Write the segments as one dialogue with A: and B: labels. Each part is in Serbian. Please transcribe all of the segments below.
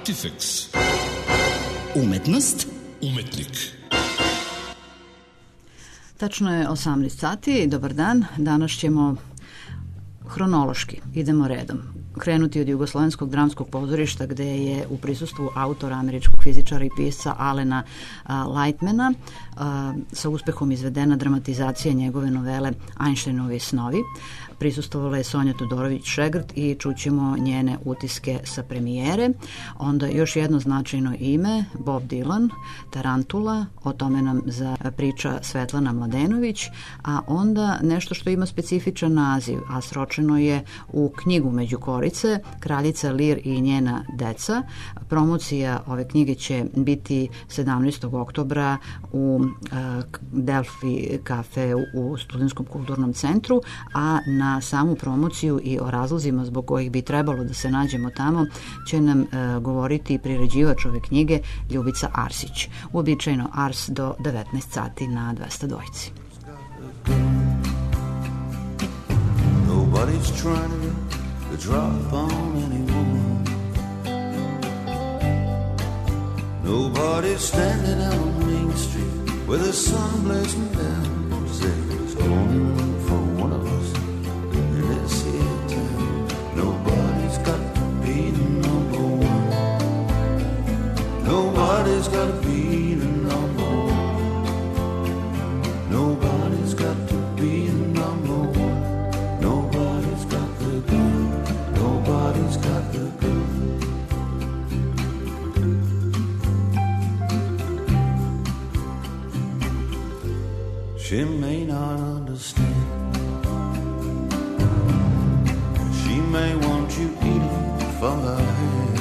A: Artifex.
B: Umetnost.
A: Umetnik.
C: Tačno je 18 sati, dobar dan. Danas ćemo hronološki, idemo redom, krenuti od Jugoslovenskog dramskog pozorišta gde je u prisustvu autora, američkog fizičara i pisca Alena Lightmana sa uspehom izvedena dramatizacija njegove novele Einsteinovi snovi. Prisustovala je Sonja Todorović-Šegrt i čućemo njene utiske sa premijere. Onda još jedno značajno ime, Bob Dylan, Tarantula, o tome nam priča Svetlana Mladenović, a onda nešto što ima specifičan naziv, a sročeno je u knjigu Među korice, Kraljica Lir i njena deca. Promocija ove knjige će biti 17. oktobra u Delfi kafe u Studentskom kulturnom centru, a na samu promociju i o razlozima zbog kojih bi trebalo da se nađemo tamo će nam govoriti priređivač ove knjige Ljubica Arsić. Uobičajeno Ars do 19 sati na 202.
D: Nobody's trying to drop on anyone. Nobody's standing out on Main Street with the sun blazing down. Say there's only room for one of us in this here town. Nobody's got to be the number one. Nobody's got to be the number one. Nobody's got to be the number one. Nobody's got the gun. Nobody's got the gun. She may not understand. She may want you eating from her hand.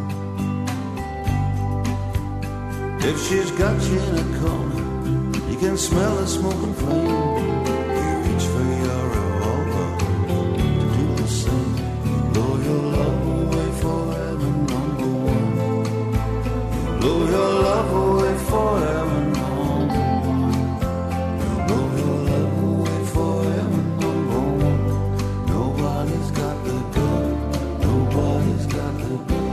D: If she's got you in a corner, you can smell the smoking flame. You reach for your revolver to do the same. Blow your love away forever, number one. Blow your love away forever, number one. Blow your love away forever, number one. Nobody's got the gun. Nobody's got the gun.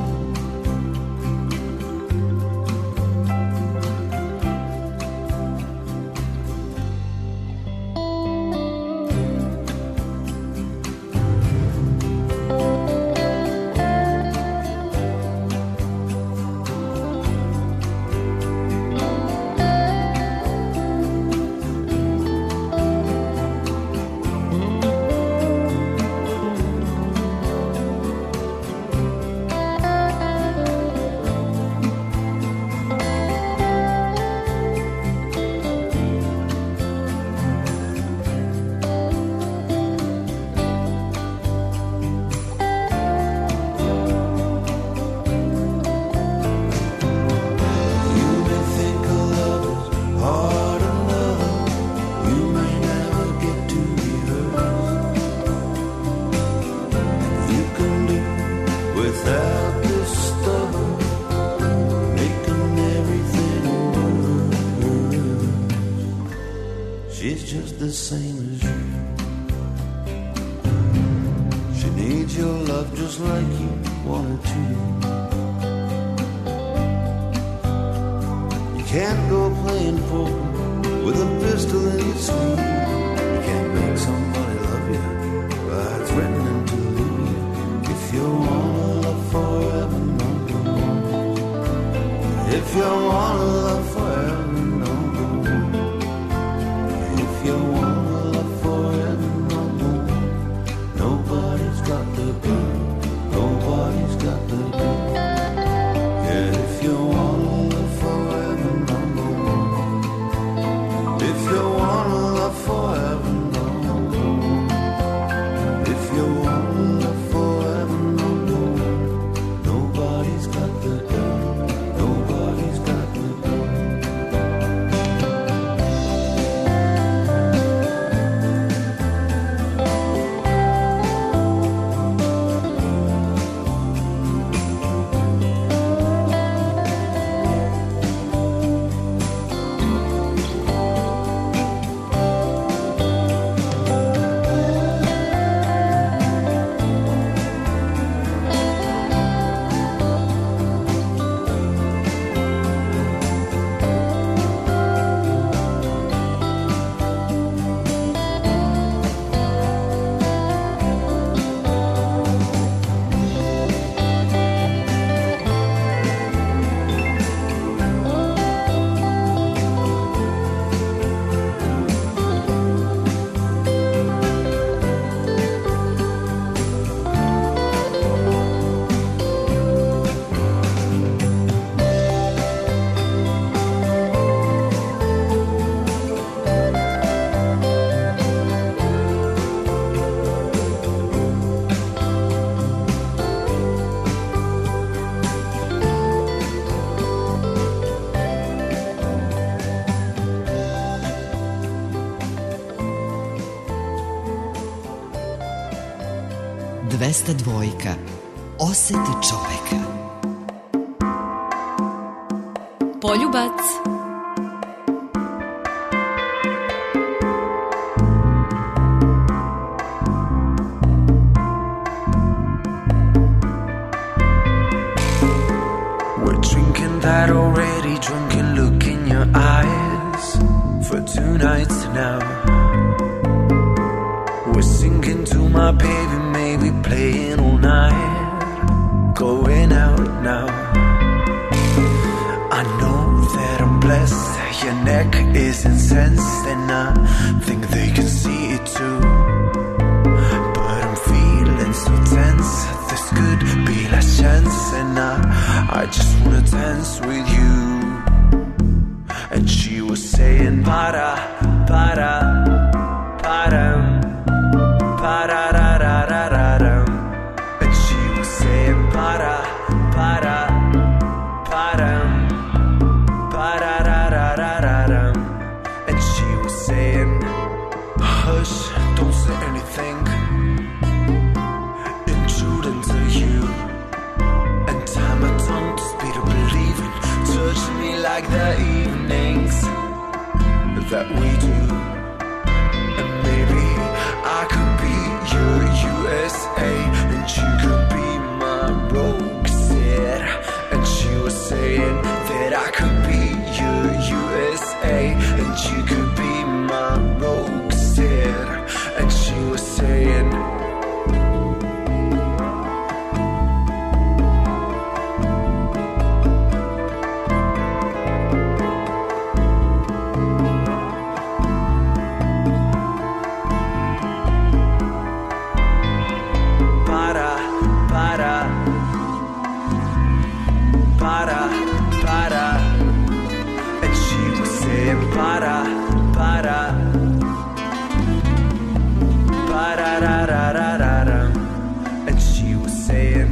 D: The same as you. She needs your love just like you wanted to. You can't go playing poker with a pistol in your sleeve. You can't make somebody love you by threatening to leave. If you wanna love forever, number one. If you wanna love forever, number one. If you wanna love forever, number one. Nobody's got the gun. Nobody's got the gun. Yeah, if you wanna love forever, number one. If you wanna love forever, number one. If you wanna love forever, number one. Nobody's got the gun. Nobody's got the gun.
B: 202. Oseti čoveka.
A: Poljubac.
D: We're drinking that already drunken look in your eyes for 2 nights now. We're singing to my baby, maybe playing all night, going out now. I know that I'm blessed, your neck is incensed, and I think they can see it too. But I'm feeling so tense, this could be last chance, and I just wanna dance with you. And she was saying, para, para, para, para, ra, ra, ra, ra, ra. And she was saying, para, para, para, para, ra, ra, ra, ra, ra. And she was saying, hush, don't say anything, intruding to you. And tie my tongue to speed of believing, touch me like the evenings that we do. And maybe I could be your USA, and you could be my Roxette. And she was saying that I could be your USA, and you could be my Roxette. And she was saying, para, para, para, para. And she was saying, para, para, para, ra, ra, ra, ra, ra. And she was saying,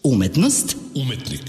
B: Umetnost.
E: Umetnik.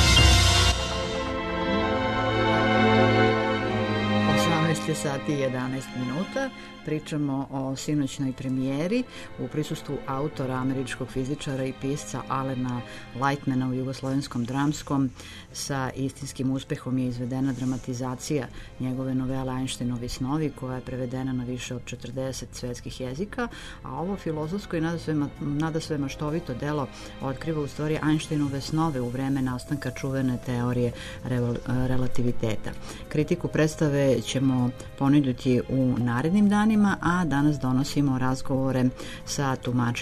C: 18 sati i 11 minuta. Pričamo o sinoćnoj premijeri u prisustvu autora, američkog fizičara i pisca Alena Lightmana u Jugoslovenskom dramskom. Sa istinskim uspehom je izvedena dramatizacija njegove novele Einsteinovi snovi, koja je prevedena na više od 40 svetskih jezika, a ovo filozofsko i nadasve maštovito delo otkriva u stvari Einsteinove snove u vreme nastanka čuvene teorije relativiteta. Kritiku predstave ćemo ponuditi u narednim danima, a danas donosimo razgovore sa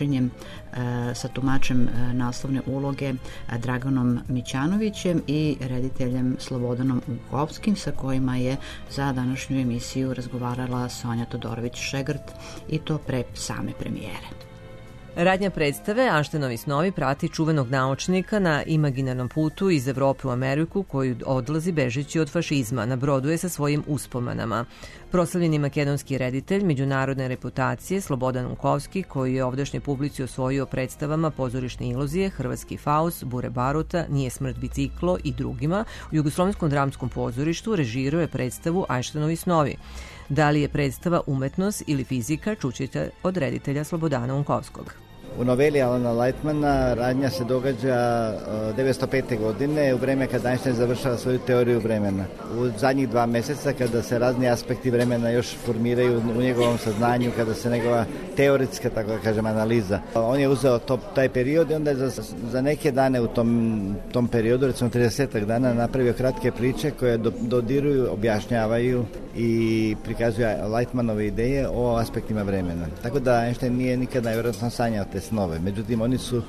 C: tumačem naslovne uloge Draganom Mićanovićem i rediteljem Slobodanom Unkovskim, sa kojima je za današnju emisiju razgovarala Sonja Todorović-Šegrt, i to pre same premijere.
F: Radnja predstave Einsteinovi snovi prati čuvenog naučnika na imaginarnom putu iz Evrope u Ameriku, koji odlazi bežeći od fašizma. Na brodu je sa svojim uspomenama. Proslavljeni makedonski reditelj međunarodne reputacije Slobodan Unkovski, koji je ovdašnje publici osvojio predstavama Pozorišne iluzije, Hrvatski Faust, Bure Baruta, Nije smrt biciklo i drugima, u Jugoslovenskom dramskom pozorištu režirao je predstavu Einsteinovi snovi. Da li je predstava umetnost ili fizika, čućete od reditelja Slobodana Unkovskog.
G: U noveli Alena Lightmana radnja se događa 1905. godine, u vreme kada Einstein završava svoju teoriju vremena. U zadnjih 2 meseca, kada se razni aspekti vremena još formiraju u njegovom saznanju, kada se njegova teoretska, tako da kažem, analiza. On je uzeo taj period i onda je za neke dane u tom periodu, recimo 30 dana, napravio kratke priče koje dodiruju, objašnjavaju i prikazuje Lightmanove ideje o aspektima vremena. Tako da Einstein nije nikada najvjerojatno sanjao te snove, međutim oni su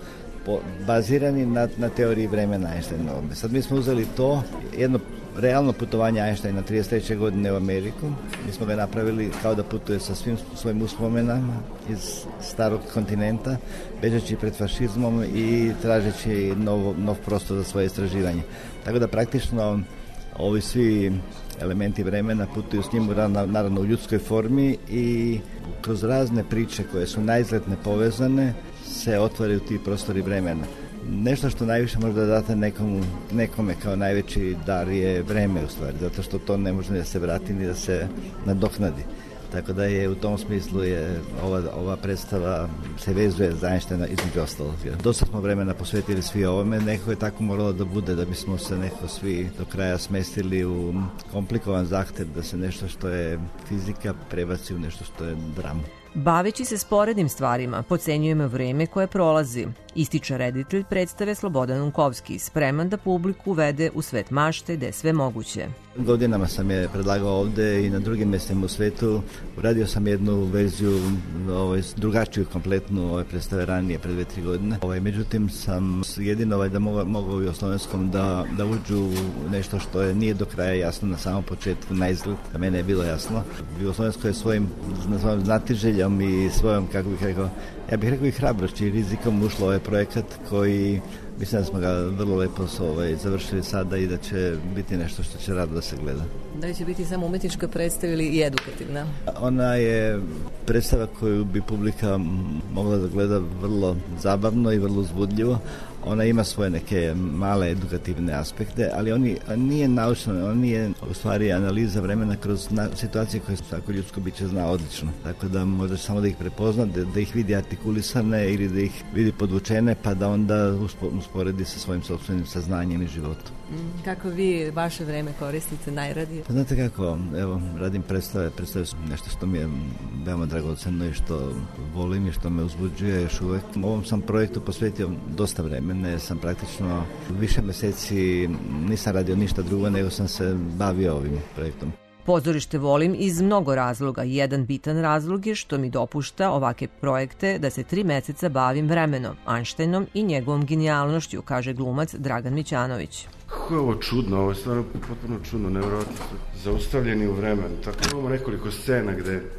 G: bazirani na teoriji vremena Einsteinove. Sad mi smo uzeli to, jedno realno putovanje Einsteina 33. godine u Ameriku. Mi smo ga napravili kao da putuje sa svim svojim uspomenama iz starog kontinenta, bežeći pred fašizmom i tražeći nov prostor za svoje istraživanje. Tako da praktično ovi svi elementi vremena putuju s njim naravno u ljudskoj formi i kroz razne priče koje su naizgled povezane se otvaraju ti prostori vremena. Nešto što najviše možda date nekome kao najveći dar je vreme u stvari, zato što to ne može da se vrati ni da se nadoknadi. Tako da je u tom smislu je ova predstava se vezuje za Einsteina između ostalog. Dosta smo vremena posvetili svi ovome, nekako je tako moralo da bude da bismo se nekako svi do kraja smestili u komplikovan zahtev da se nešto što je fizika prebaci u nešto što je drama.
F: Baveći se sporednim stvarima, podcenjujemo vreme koje prolazi, ističe reditelj predstave Slobodan Unkovski, spreman da publiku uvede u svet mašte gde je sve moguće.
G: Godinama sam je predlagao ovde i na drugim mestima u svetu. Uradio sam jednu verziju, drugačiju kompletnu ove predstave ranije, pred 2-3 godine. Međutim, sam jedino da mogao u Jugoslovenskom da uđu u nešto što nije do kraja jasno na samom početku, na izgled, da mene je bilo jasno. Jugoslovensko je svojim znatiželjom i svojom, kako bih rekao, ja bih rekao i hrabrošću i rizikom ušlo ovaj projekat koji mislim da smo ga vrlo lepo završili sada i da će biti nešto što će rado da se gleda.
F: Da li će biti samo umetnička predstava ili i edukativna?
G: Ona je predstava koju bi publika mogla da gleda vrlo zabavno i vrlo uzbudljivo. Ona ima svoje neke male edukativne aspekte, ali on nije naučno, on nije u stvari analiza vremena kroz situacije koje svako ljudsko biće zna odlično. Tako da može samo da ih prepozna, da ih vidi artikulisane ili da ih vidi podvučene, pa da onda usporedi sa svojim sopstvenim saznanjem i životom.
F: Kako vi vaše vreme koristite najradije?
G: Pa znate kako, evo, radim predstave su nešto što mi je veoma dragoceno i što volim i što me uzbuđuje još uvek. Ovom sam projektu posvetio dosta vremena, jer sam praktično više meseci nisam radio ništa drugo, nego sam se bavio ovim projektom.
F: Pozorište volim iz mnogo razloga. Jedan bitan razlog je što mi dopušta ovake projekte da se 3 meseca bavim vremenom, Einsteinom i njegovom genijalnošću, kaže glumac Dragan Mićanović.
H: Kako je ovo čudno, ovo je stvarno potpuno čudno, nevjerojatno, zaustavljeni u vremenu. Tako imamo nekoliko scena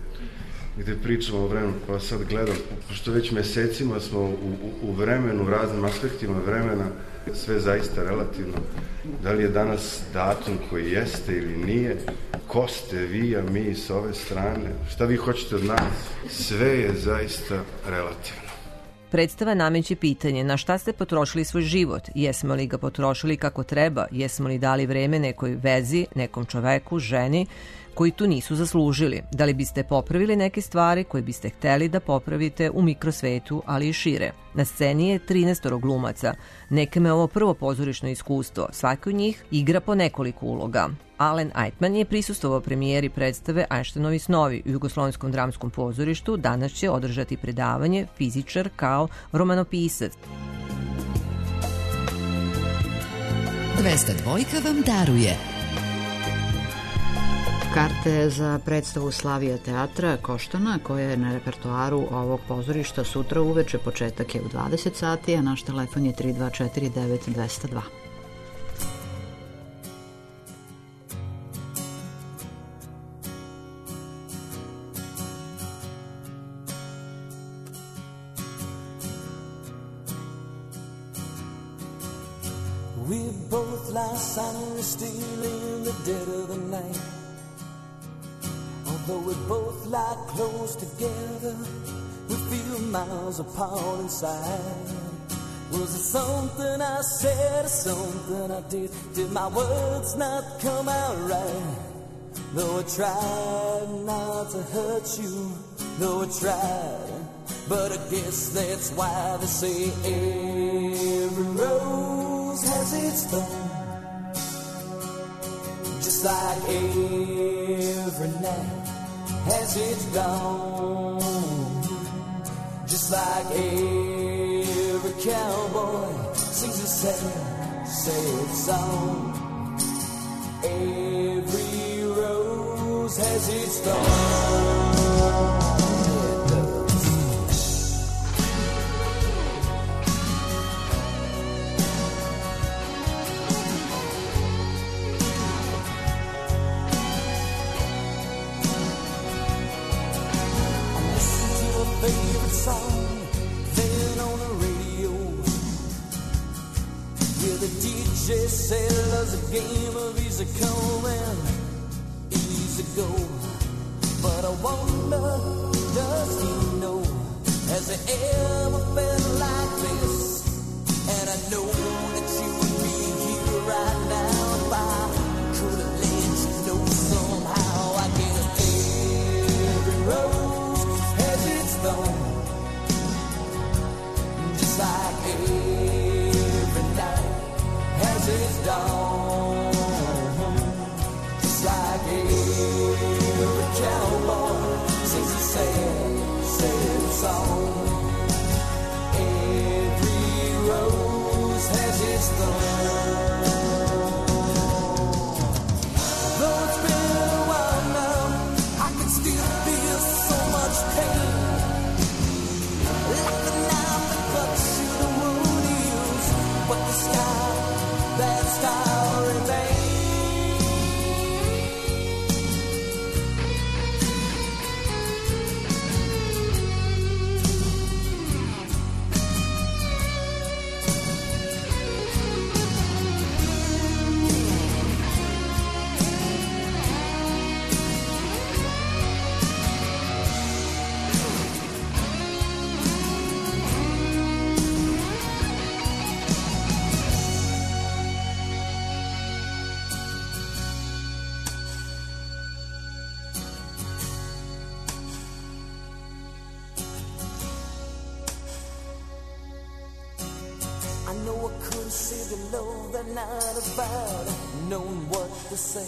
H: gde pričamo o vremenu, pa sad gledam, pošto već mesecima smo u vremenu, u raznim aspektima vremena, sve zaista relativno. Da li je danas datum koji jeste ili nije, ko ste vi, a mi s ove strane, šta vi hoćete od nas, sve je zaista relativno.
F: Predstava nameće pitanje na šta ste potrošili svoj život, jesmo li ga potrošili kako treba, jesmo li dali vreme nekoj vezi, nekom čoveku, ženi, koji tu nisu zaslužili. Da li biste popravili neke stvari koje biste hteli da popravite u mikrosvetu, ali i šire. Na sceni je 13 glumaca. Nekome je ovo prvo pozorišno iskustvo. Svaki od njih igra po nekoliko uloga. Alan Aytman je prisustvovao premijeri predstave Einsteinovi snovi u Jugoslovenskom dramskom pozorištu. Danas će održati predavanje Fizičar kao romanopisac.
B: 202 vam daruje.
C: Karte za predstavu Slavija teatra Koštana, koja je na repertoaru ovog pozorišta sutra uveče, početak je u 20 sati, a naš telefon je 3249 202.
E: We both lie silently still in the dead of the night. Although we both lie close together, we feel miles apart inside. Was it something I said or something I did? Did my words not come out right? Though I tried not to hurt you, though I tried, but I guess that's why they say every rose has its thorn. Just like every night has its dawn. Just like every cowboy sings a sad, sad song. Every rose has its thorn. It does. Favorite song playing on the radio. Yeah, the DJ said love's a game of easy come and easy go. But I wonder, does he know? Has it ever been like this? And I know that you would be here right now if I could have let you know somehow. I guess every rose has its thorn. Just like every night has its dawn. Just like every cowboy sings a sad, sad song. Every rose has its thorn. Though it's been a while now, I can still feel so much pain. Like a knife that cuts through the wound heals, but the sky, that star remains. I know I could have said the love that night about knowing what to say.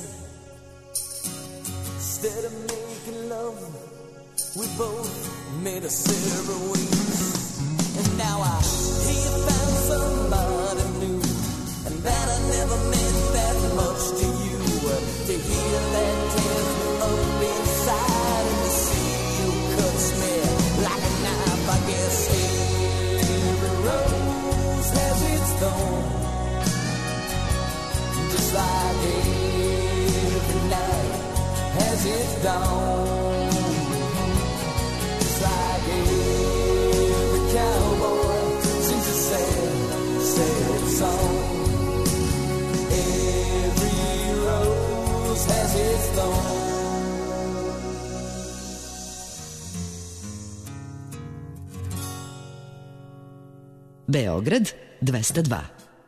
E: Instead of making love, we both made a separate ways. And now I hear you found somebody new, and that I never meant that much to you. To hear that tears me up inside, and to see you cuts me like a knife. I guess every rose has its thorn. Just like every night has its dawn. Just like every cowboy sings a sad, sad song. Every rose has its thorn.
B: Beograd 202.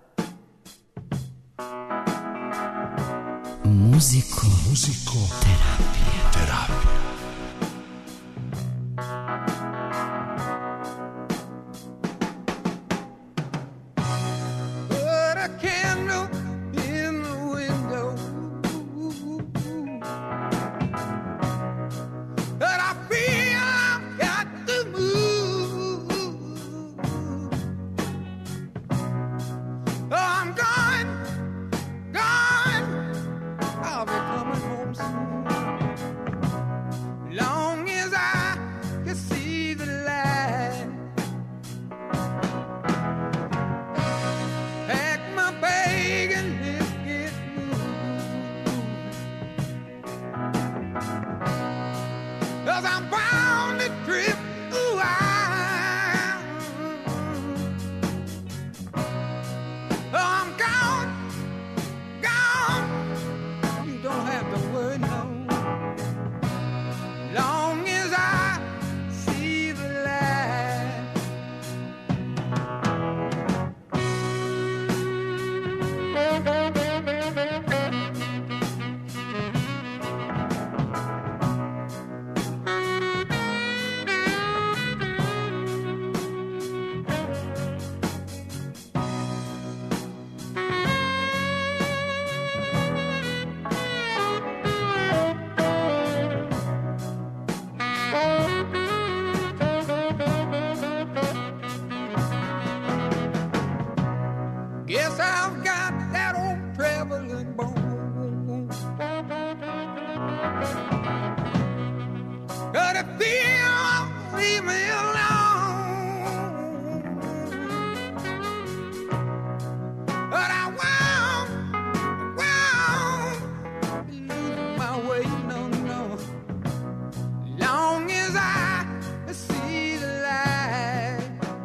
B: Muziko terapija.
E: Put a candle in the window, but I feel I've got to move. Oh, I'm gone. I'll be coming home soon. Long as I can see the light. Pack my bag and let's get moving. 'Cause I'm bound to trip around. Oh, I'm gone. You don't have to worry, no. Long as I see the light. Guess I've got that old traveling bone. But if you won't leave me alone, but I won't lose my way, no. Long as I see the light.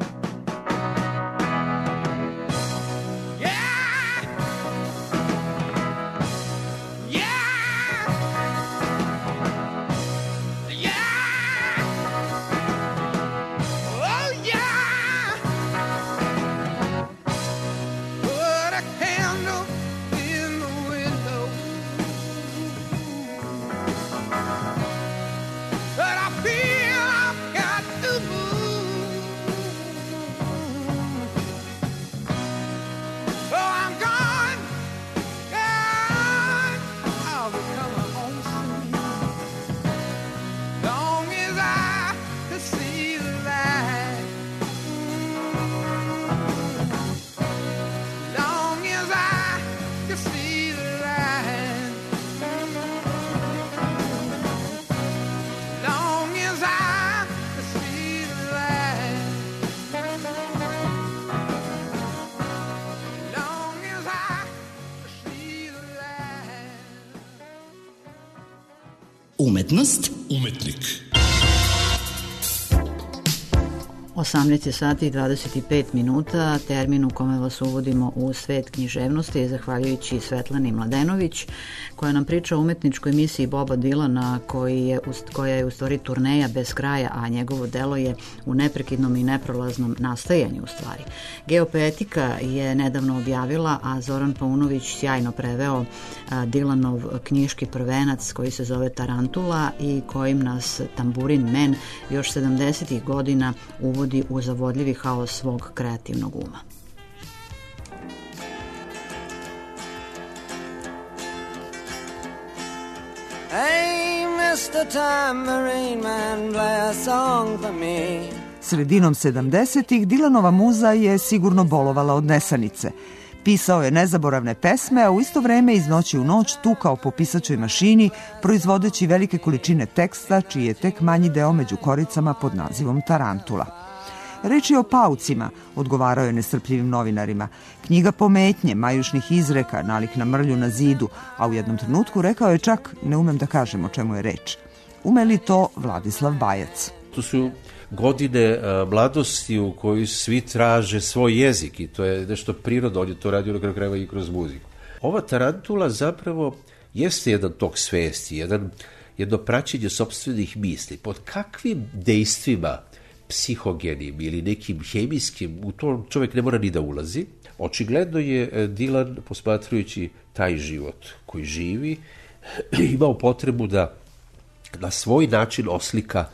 B: Umetnost,
I: umetnik.
C: 18 sati i 25 minuta, termin u kome vas uvodimo u svet književnosti, zahvaljujući Svetlani Mladenović, koja nam priča o umetničkoj misiji Boba Dilana, koja je u stvari turneja bez kraja, a njegovo delo je u neprekidnom i neprolaznom nastajanju u stvari. Geopoetika je nedavno objavila, a Zoran Paunović sjajno preveo Dilanov knjiški prvenac koji se zove Tarantula i kojim nas Tamburin Man još 70. godina uvodi u zavodljivi haos svog kreativnog uma.
E: Hey, Mr. Tambourine Man, play a song for me.
J: Sredinom 70-ih Dilanova muza je sigurno bolovala od nesanice. Pisao je nezaboravne pesme, a u isto vreme iz noći u noć tukao po pisaćoj mašini, proizvodeći velike količine teksta, čiji je tek manji deo među koricama pod nazivom Tarantula. Reč je o paucima, odgovarao je nestrpljivim novinarima. Knjiga pometnje, majušnih izreka, nalik na mrlju na zidu, a u jednom trenutku rekao je čak, ne umem da kažem o čemu je reč. Ume li to Vladislav Bajac?
K: To su godine mladosti u kojoj svi traže svoj jezik i to je nešto priroda, on je to radio na kraju krajeva i kroz muziku. Ova Tarantula zapravo jeste jedan tok svesti, jedno praćenje sopstvenih misli. Pod kakvim dejstvima psihogenim ili nekim hemijskim, u to čovjek ne mora ni da ulazi. Očigledno je Dylan, posmatrajući taj život koji živi, imao potrebu da na svoj način oslika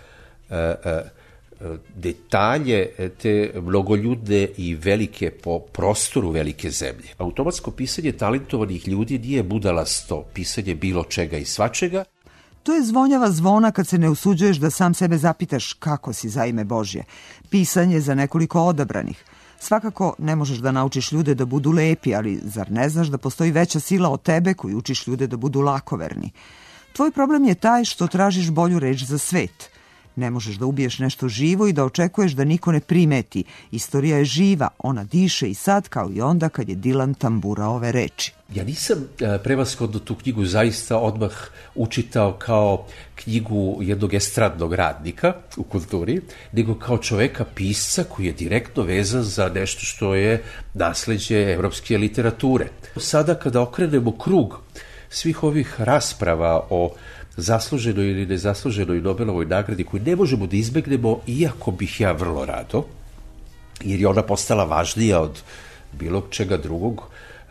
K: detalje te mnogoljudne i velike po prostoru velike zemlje. Automatsko pisanje talentovanih ljudi nije budalasto pisanje bilo čega i svačega.
J: To je zvonjava zvona kad se ne usuđuješ da sam sebe zapitaš kako si za ime Božje. Pisanje za nekoliko odabranih. Svakako ne možeš da naučiš ljude da budu lepi, ali zar ne znaš da postoji veća sila od tebe koji učiš ljude da budu lakoverni? Tvoj problem je taj što tražiš bolju reč za svet. Ne možeš da ubiješ nešto živo i da očekuješ da niko ne primeti. Istorija je živa, ona diše i sad kao i onda kad je Dylan tamburao ove reči.
K: Ja nisam prevashodno tu knjigu zaista odmah učitao kao knjigu jednog estradnog radnika u kulturi, nego kao čoveka pisca koji je direktno vezan za nešto što je nasleđe evropske literature. Sada kada okrenemo krug svih ovih rasprava o zasluženoj ili nezasluženoj Nobelovoj nagradi koju ne možemo da izbegnemo, iako bih ja vrlo rado, jer je ona postala važnija od bilo čega drugog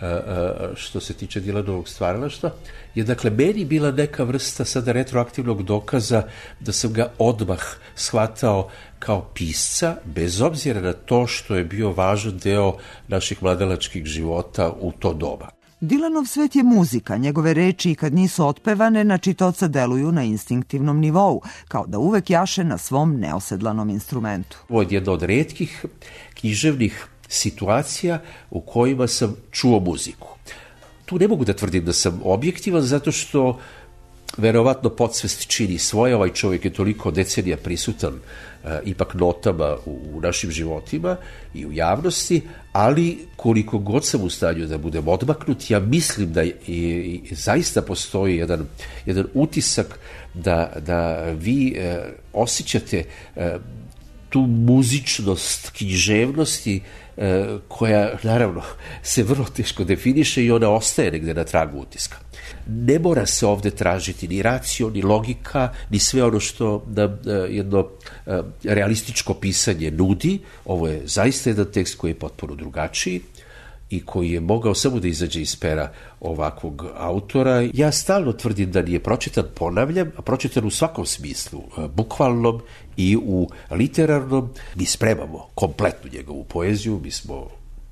K: što se tiče Dylanovog stvaralaštva, je dakle meni bila neka vrsta sada retroaktivnog dokaza da sam ga odmah shvatao kao pisca, bez obzira na to što je bio važan deo naših mladalačkih života u to doba.
J: Dylanov svet je muzika, njegove reči i kad nisu otpevane na čitaoca deluju na instinktivnom nivou, kao da uvek jaše na svom neosedlanom instrumentu.
K: Ovo je jedna od retkih književnih situacija u kojima sam čuo muziku. Tu ne mogu da tvrdim da sam objektivan, zato što verovatno podsvest čini svoje, ovaj čovjek je toliko decenija prisutan ipak notama u našim životima i u javnosti, ali koliko god sam u stanju da budem odmaknut, ja mislim da i zaista postoji jedan utisak da vi osjećate tu muzičnost književnosti koja naravno se vrlo teško definiše i ona ostaje negde na tragu utiska. Ne mora se ovde tražiti ni racio, ni logika, ni sve ono što nam jedno realističko pisanje nudi. Ovo je zaista jedan tekst koji je potpuno drugačiji i koji je mogao samo da izađe iz pera ovakvog autora. Ja stalno tvrdim da nije pročitan, ponavljam, a pročitan u svakom smislu, bukvalnom i u literarnom. Mi spremamo kompletnu njegovu poeziju, mi smo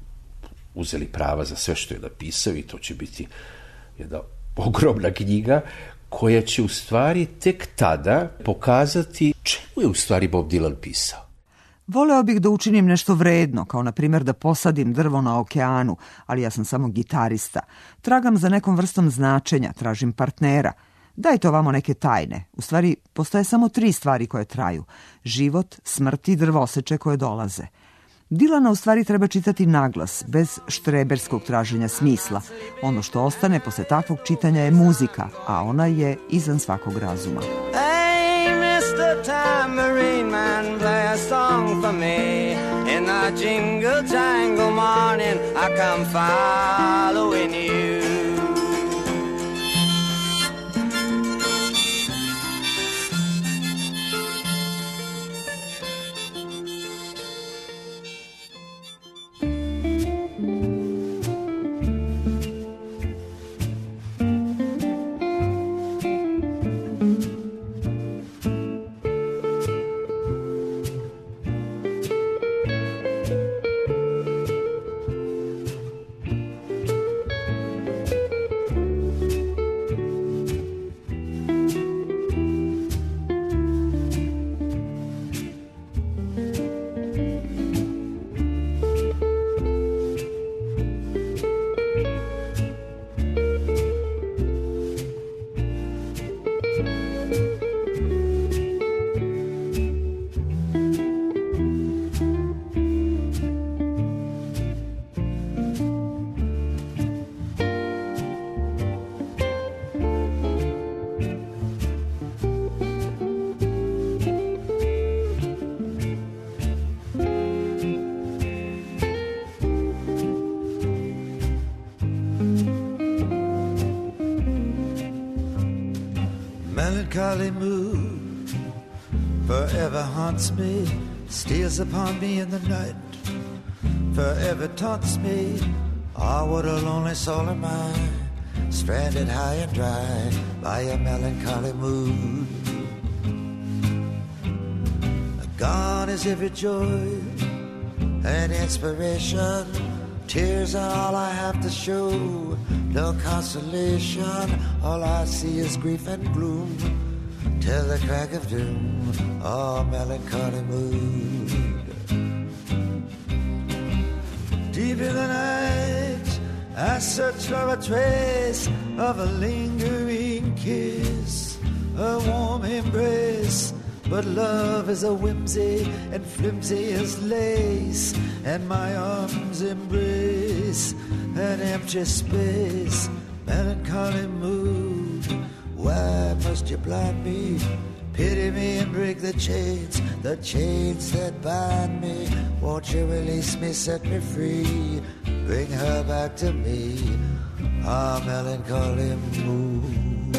K: uzeli prava za sve što je napisao i to će biti jedna ogromna knjiga koja će u stvari tek tada pokazati čemu je u stvari Bob Dylan pisao.
J: Voleo bih da učinim nešto vredno, kao na primjer da posadim drvo na okeanu, ali ja sam samo gitarista. Tragam za nekom vrstom značenja, tražim partnera. Dajte ovamo neke tajne. U stvari, postoje samo 3 stvari koje traju. Život, smrt i drvoseče koje dolaze. Dylana u stvari treba čitati naglas, bez štreberskog traženja smisla. Ono što ostane posle takvog čitanja je muzika, a ona je izvan svakog razuma.
E: Mr. Tambourine Man, play a song for me. In the jingle jangle morning, I come following you.
D: Melancholy mood forever haunts me. steals upon me in the night, forever taunts me. Ah, what a lonely soul am I, stranded high and dry by a melancholy mood. Gone is every joy and inspiration. Tears are all I have to show, no consolation. All I see is grief and gloom till the crack of doom. Oh, melancholy mood. Deep in the night I search for a trace of a lingering kiss, a warm embrace. But love is a whimsy and flimsy as lace, and my arms embrace an empty space. Melancholy mood, why must you blind me? Pity me and break the chains that bind me. Won't you release me, set me free, bring her back to me. Ah, melancholy mood.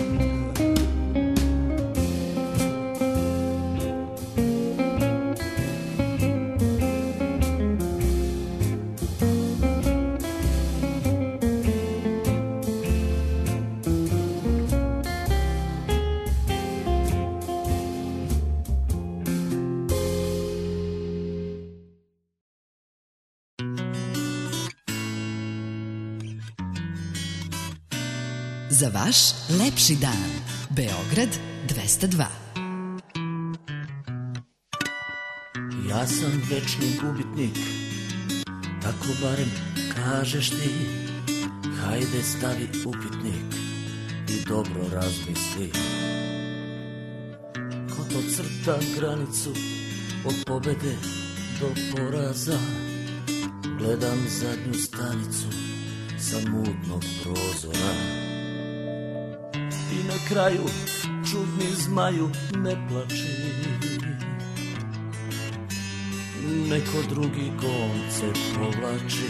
B: Za vaš lepši dan. Beograd 202.
I: Ja sam večni gubitnik, tako barem kažeš ti. Hajde stavi upitnik i dobro razmisli. Ko to crta granicu od pobede do poraza, gledam zadnju stanicu sa mutnog prozora. I na kraju čudni zmaju ne plači, neko drugi koncept povlači.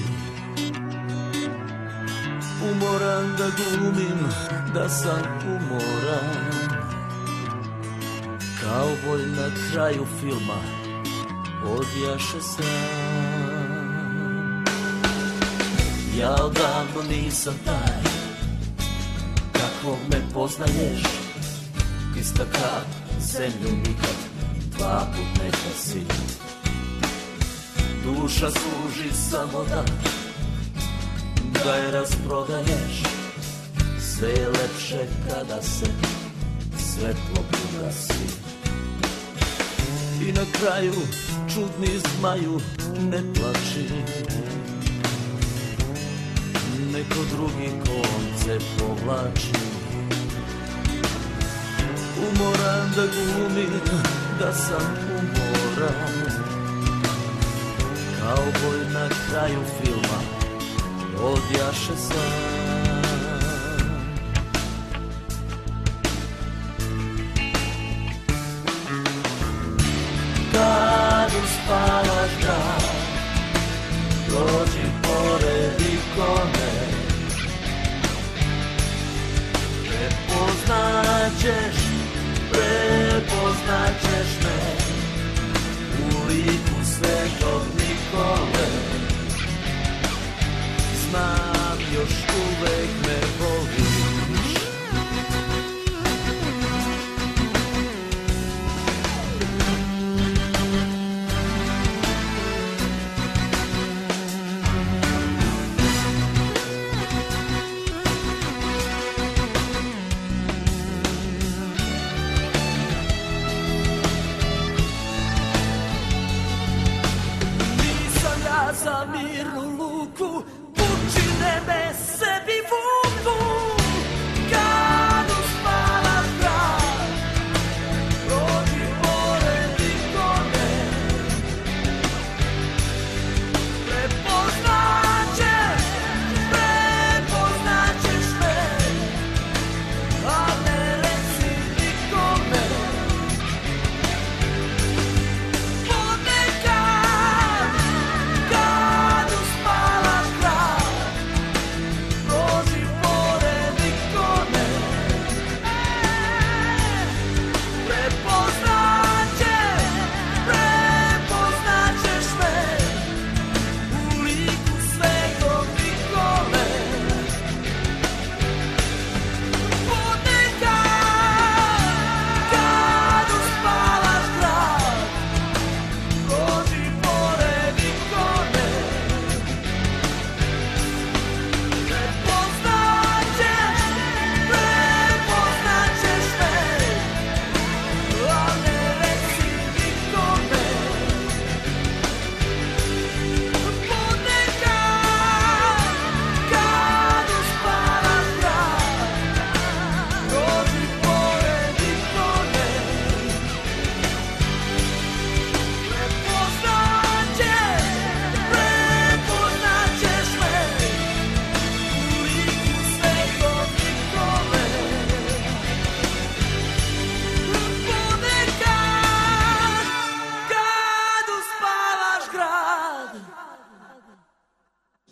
I: Umoran da glumim da sam umoran, kauboj na kraju filma odjaše sam. Ja odavno nisam taj kakvog me poznaješ, ista kap zemlju nikad dva put ne kasi. Duša služi samo da je rasprodaješ, sve je lepše kada se svetlo ugasi. I na kraju čudni zmaju ne plači, neko drugi koncept povlači. Umoran da glumim da sam umoran, kauboj na kraju filma odjaše sam. Kad uspavaš dan, prođi pored ikone, prepoznaćeš me u liku Svetog Nikole. Znam još uvek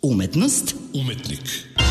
B: Umetnost,
L: umetnik.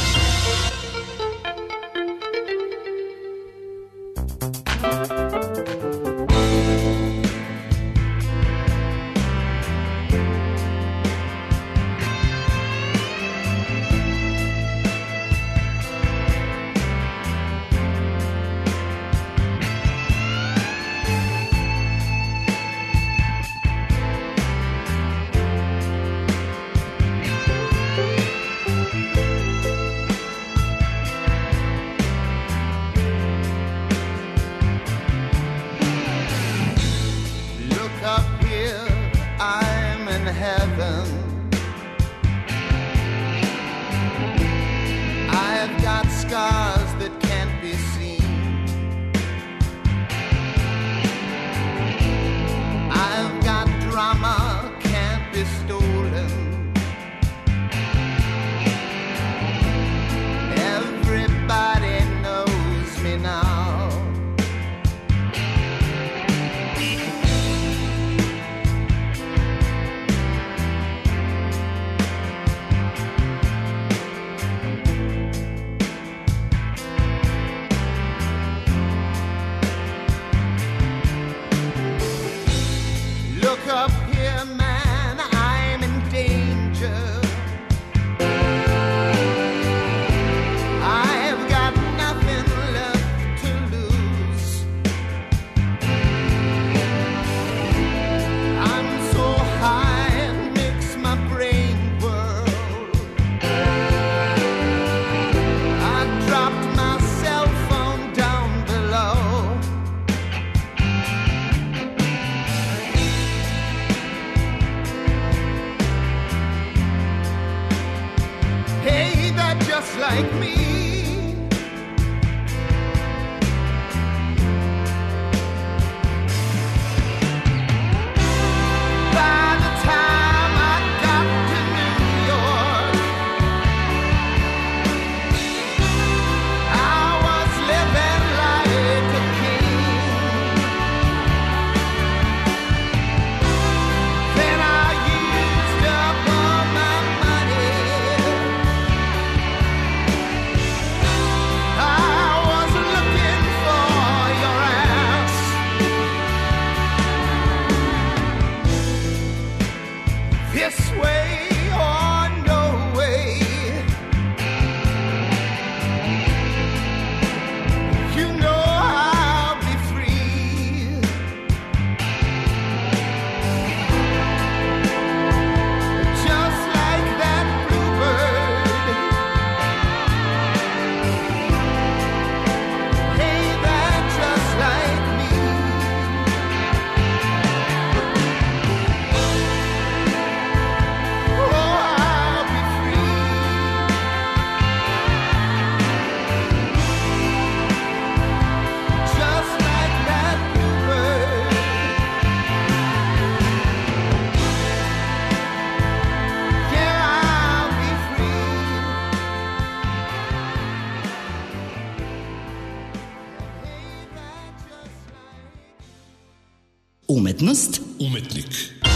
B: Umetnost,
L: umetnik.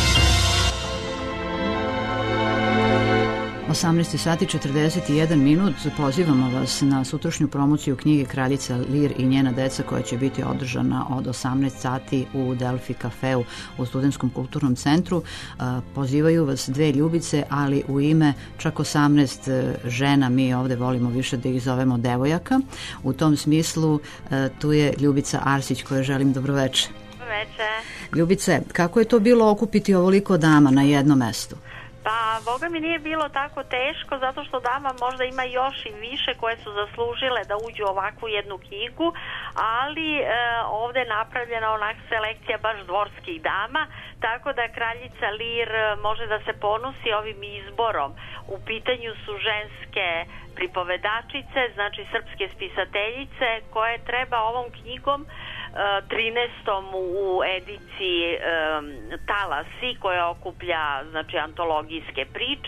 C: 18 sati 41 minut. Pozivamo vas na sutrašnju promociju knjige Kraljica Lir i njena deca, koja će biti održana od 18 sati u Delfi kafeu u Studentskom kulturnom centru. Pozivaju vas dve Ljubice, ali u ime čak 18 žena. Mi ovde volimo više da ih zovemo devojaka. U tom smislu tu je Ljubica Arsić, kojoj želim dobroveče. Ljubice, kako je to bilo okupiti ovoliko dama na jedno mesto?
M: Pa, boga mi nije bilo tako teško, zato što dama možda ima još i više koje su zaslužile da uđu u ovakvu jednu knjigu, ali ovde je napravljena onak selekcija baš dvorskih dama, tako da Kraljica Lir može da se ponosi ovim izborom. U pitanju su ženske pripovedačice, znači srpske spisateljice, koje treba ovom knjigom 13. u ediciji Talasi, koja okuplja znači antologijske priče,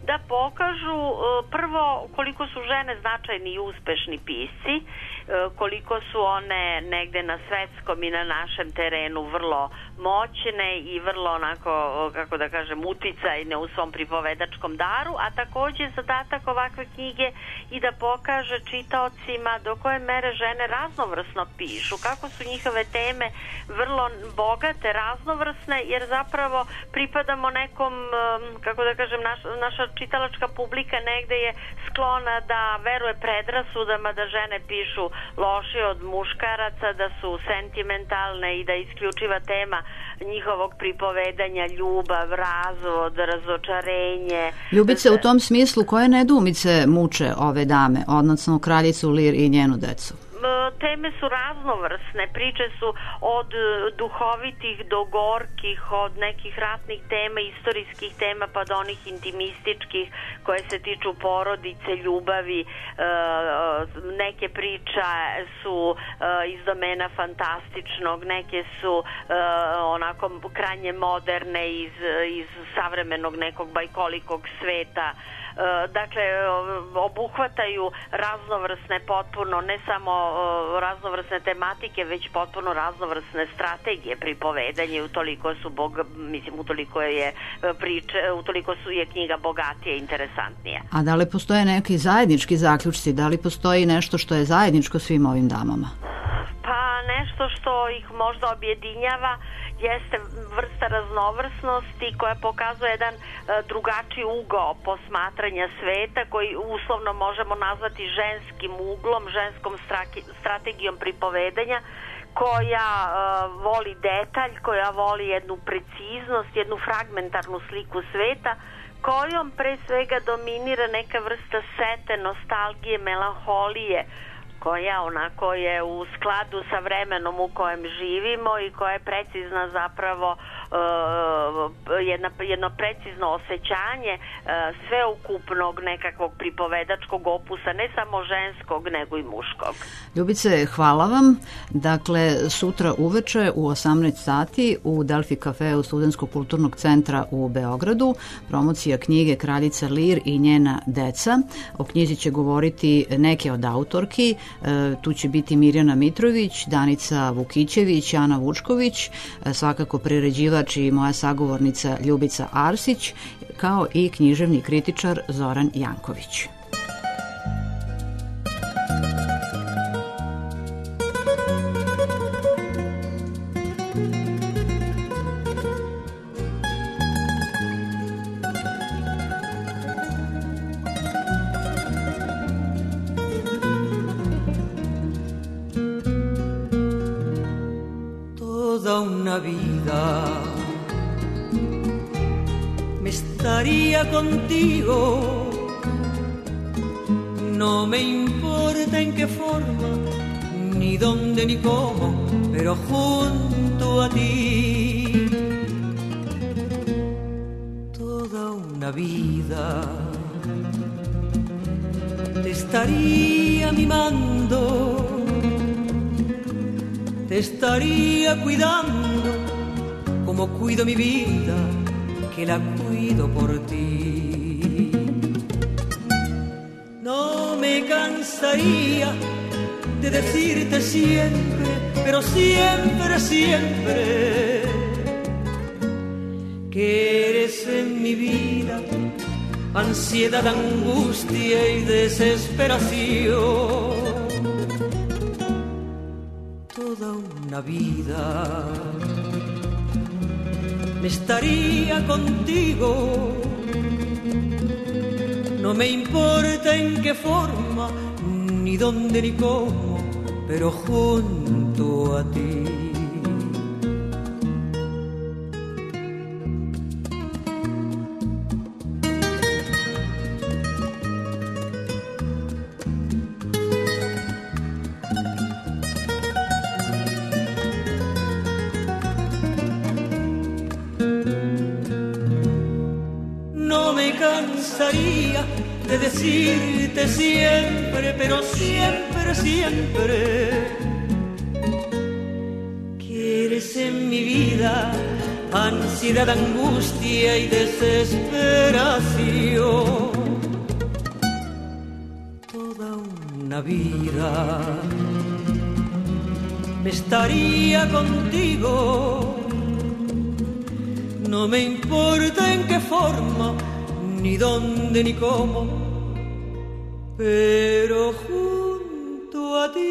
M: da pokažu prvo koliko su žene značajni i uspešni pisci, koliko su one negde na svetskom i na našem terenu vrlo moćne i vrlo onako, kako da kažem, uticajne u svom pripovedačkom daru, a takođe zadatak ovakve knjige i da pokaže čitaocima do koje mere žene raznovrsno pišu, kako su njihove teme vrlo bogate, raznovrsne, jer zapravo pripadamo nekom, kako da kažem, naša čitalačka publika negde je sklona da veruje predrasudama da žene pišu lošije od muškaraca, da su sentimentalne i da isključiva tema njihovog pripovedanja ljubav, razvod, razočarenje.
C: Ljubice, u tom smislu koje nedoumice muče ove dame, odnosno kraljicu Lir i njenu decu?
M: Teme su raznovrsne, priče su od duhovitih do gorkih, od nekih ratnih tema, istorijskih tema, pa do onih intimističkih koje se tiču porodice, ljubavi. Neke priče su iz domena fantastičnog, neke su onako krajnje moderne iz savremenog nekog bajkolikog sveta. Dakle, obuhvataju raznovrsne potpuno, ne samo raznovrsne tematike, već potpuno raznovrsne strategije pripovedanja i utoliko je knjiga bogatija i interesantnija.
C: A da li postoje neki zajednički zaključci? Da li postoji nešto što je zajedničko svim ovim damama?
M: Pa nešto što ih možda objedinjava jeste vrsta raznovrsnosti koja pokazuje jedan drugačiji ugao posmatranja sveta koji uslovno možemo nazvati ženskim uglom, ženskom strategijom pripovedanja, koja voli detalj, koja voli jednu preciznost, jednu fragmentarnu sliku sveta, kojom pre svega dominira neka vrsta sete, nostalgije, melanholije, koja onako je u skladu sa vremenom u kojem živimo i koja je precizna zapravo jedno precizno osjećanje sveukupnog nekakvog pripovedačkog opusa, ne samo ženskog nego i muškog.
C: Ljubice, hvala vam. Dakle, sutra uveče u 18 sati u Delfi kafeu Studentskog kulturnog centra u Beogradu promocija knjige Kraljica Lir i njena deca. O knjizi će govoriti neke od autorki. Tu će biti Mirjana Mitrović, Danica Vukićević, Ana Vučković, svakako priređivač i moja sagovornica Ljubica Arsić, kao i književni kritičar Zoran Janković.
L: Una vida me estaría contigo, no me importa en qué forma, ni dónde ni cómo, pero junto a ti. Toda una vida te estaría mimando, te estaría cuidando como cuido mi vida, que la cuido por ti. No me cansaría de decirte siempre, pero siempre, siempre, que eres en mi vida ansiedad, angustia y desesperación. Toda una vida me estaría contigo, no me importa en qué forma, ni dónde ni cómo, pero junto a ti. De decirte siempre, pero siempre, siempre, que eres en mi vida ansiedad, angustia y desesperación. Toda una vida me estaría contigo, no me importa en qué forma, ni dónde, ni cómo, pero junto a ti.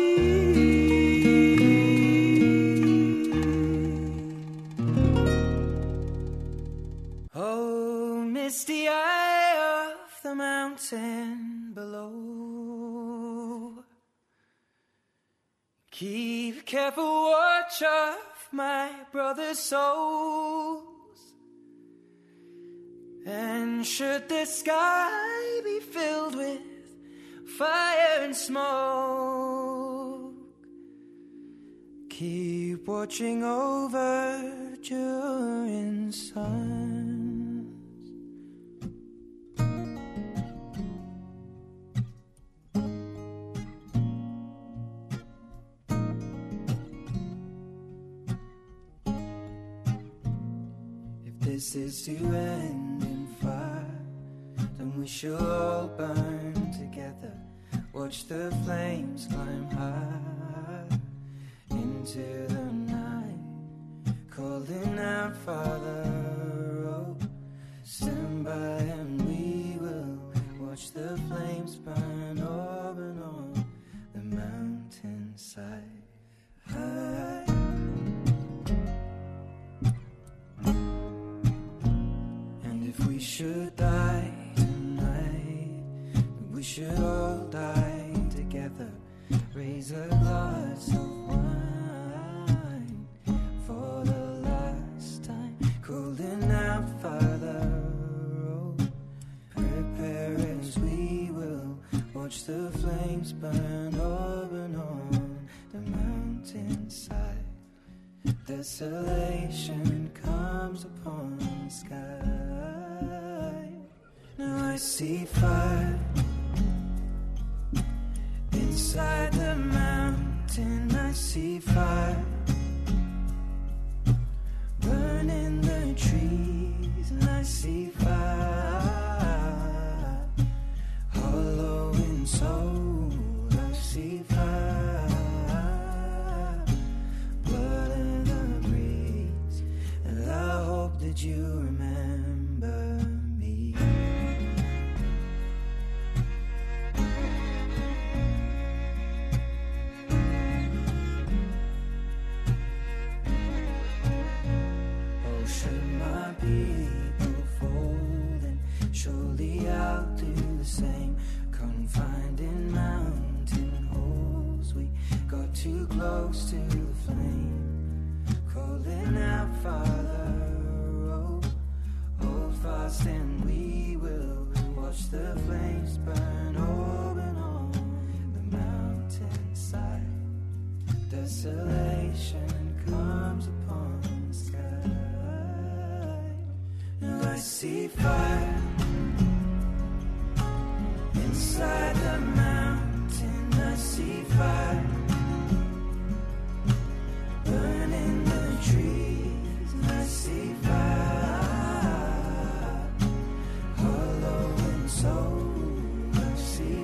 N: Oh, misty eye of the mountain below, keep careful watch of my brother's souls. And should the sky be filled with fire and smoke, keep watching over during suns. If this is to end in fire, then we shall all burn together. Watch the flames climb high into the night, calling out, Father, oh, stand by and we will watch the flames burn over and on the mountainside. And if we should die tonight, we should all die together. Raise a glass of wine for the last time, calling out, Father, oh, prepare as we will watch the flames burn over and on the mountainside. Desolation comes upon the sky. Now I see fire inside the mountain. I see fire burning the trees, and I see fire hollow in soul. I see fire, blood in the breeze, and I hope that you remember me. People fold, and surely I'll do the same. Confined in mountain holes, we got too close to the flame. Calling out, Father, oh, hold fast and we will watch the flames burn over and on the mountainside. Desolation comes upon the sky. Now I see fire inside the mountain. I see fire burning the trees. I see fire hollow in soul. I see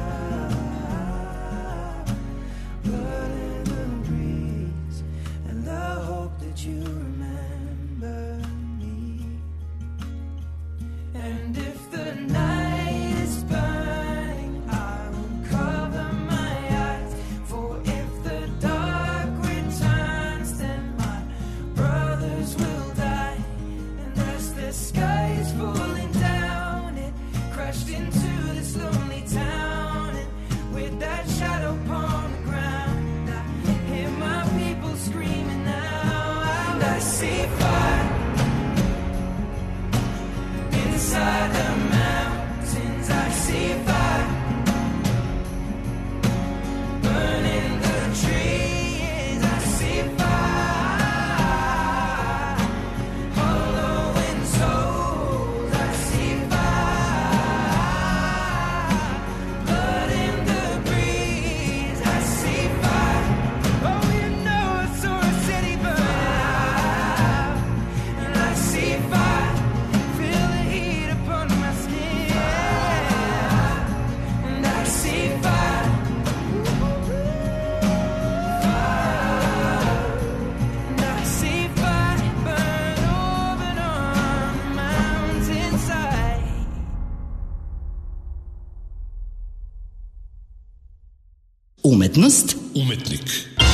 N: fire blood in the breeze, and I hope that you remember. And if the night is burning, I will cover my eyes. For if the dark returns, then my brothers will die. And as the sky is falling down, it crashed into this lonely town. And with that shadow upon the ground, I hear my people screaming now. And I see fire inside the mountains. I see fire burning the trees. I see fire hollow in souls. I see fire blood in the breeze. I see fire. Oh, you know I saw a city burn.
B: Umetnost.
O: Umetnik.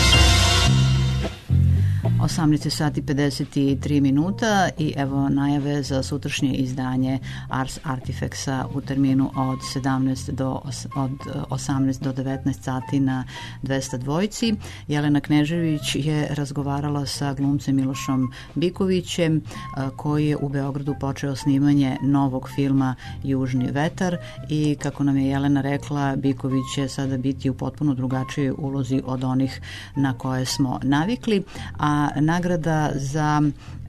C: 18 sati 53 minuta i evo najave za sutrašnje izdanje Ars Artifactsa u terminu od 18 do 19 sati na 202. Jelena Knežević je razgovarala sa glumcem Milošom Bikovićem koji je u Beogradu počeo snimanje novog filma Južni vetar i kako nam je Jelena rekla, Biković će sada biti u potpuno drugačijoj ulozi od onih na koje smo navikli, a nagrada za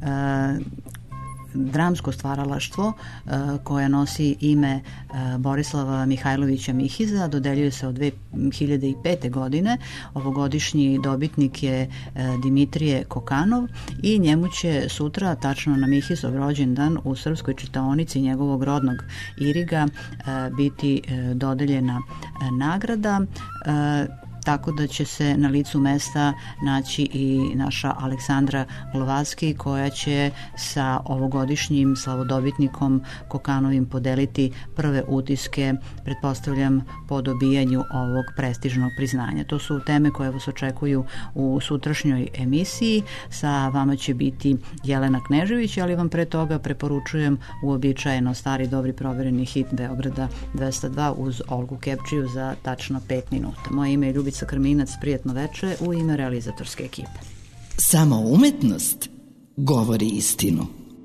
C: dramsko stvaralaštvo koja nosi ime Borislava Mihajlovića Mihiza dodeljuje se od 2005. godine. Ovogodišnji dobitnik je Dimitrije Kokanov i njemu će sutra, tačno na Mihizov rođendan, u srpskoj čitaonici njegovog rodnog Iriga biti dodeljena nagrada. Tako da će se na licu mesta naći i naša Aleksandra Glovacki koja će sa ovogodišnjim slavodobitnikom Kokanovim podeliti prve utiske, pretpostavljam, po dobijanju ovog prestižnog priznanja. To su teme koje vas očekuju u sutrašnjoj emisiji. Sa vama će biti Jelena Knežević, ali vam pre toga preporučujem uobičajeno stari dobri provereni hit Beograda 202 uz Olgu Kepčiju za tačno 5 minuta. Moje ime je Ljubica Krminac, prijatno veče u ime realizatorske ekipe.
B: Samo umetnost govori istinu.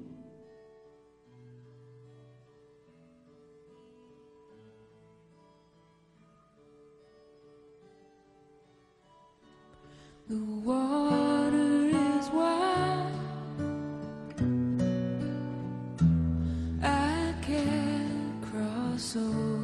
N: The water is wide, I can't cross over.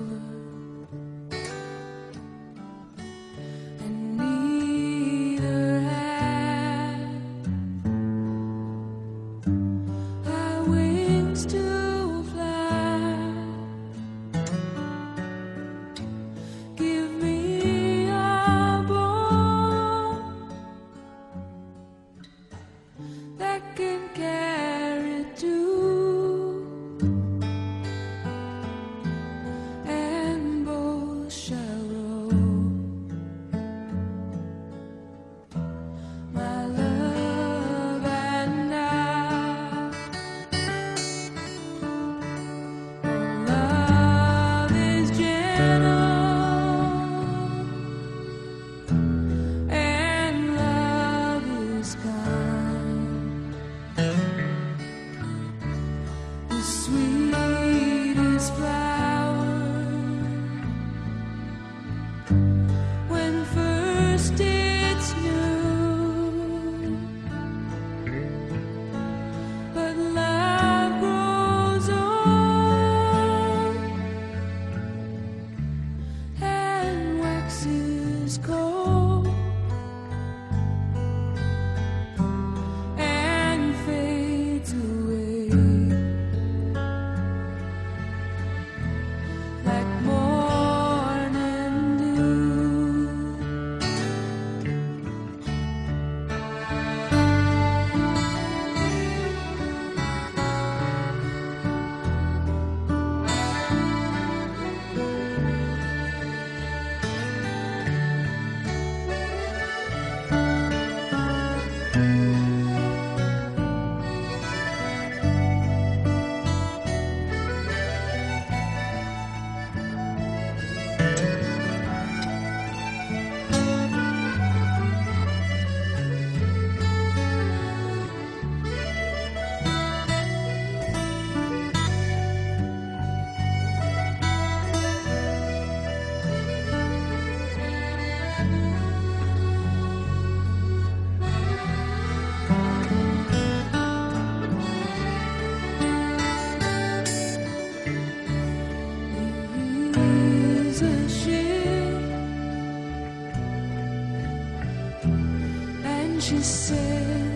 N: She said